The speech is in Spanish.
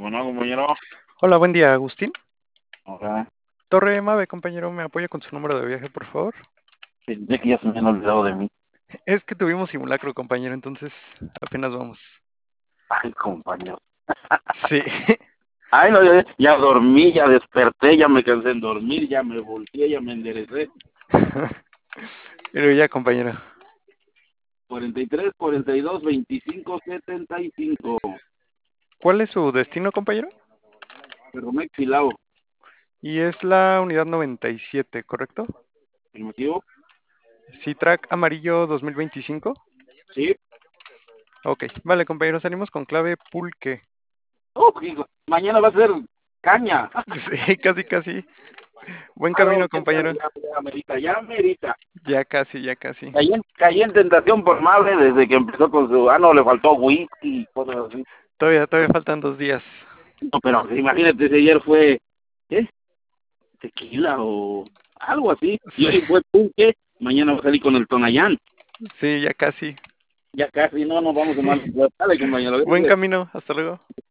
Bueno, compañero, Hola, buen día, Agustín. ahora Torre Mave, compañero, ¿me apoya con su número de viaje, por favor? pensé que ya se me han olvidado de mí. Es que tuvimos simulacro, compañero, entonces apenas vamos. Ay, compañero. Sí, Ay, no, ya dormí, ya desperté, ya me cansé en dormir, ya me volteé, ya me enderecé. pero ya, compañero. 43, 42, 25, 75. ¿Cuál es su destino, compañero? Pero me he exilado. Y es la unidad 97, ¿correcto? ¿El motivo? Citrac amarillo 2025. Sí. Ok, vale, compañero, salimos con clave pulque. Oh, hijo, mañana va a ser caña. Sí, casi, casi. Buen Claro, camino, compañero. ya amerita, ya amerita. Ya casi, ya casi. Caí en tentación por Mable desde que empezó con su... Ah, no, le faltó whisky y cosas así. Todavía faltan 2 días. No, pero imagínate si ayer fue... ¿Qué? Tequila o algo así. Y Sí, hoy fue pulque, mañana va a salir con el Tonayán. sí, ya casi. Ya casi no nos vamos a mal. Dale, compañero. Buen camino, hasta luego.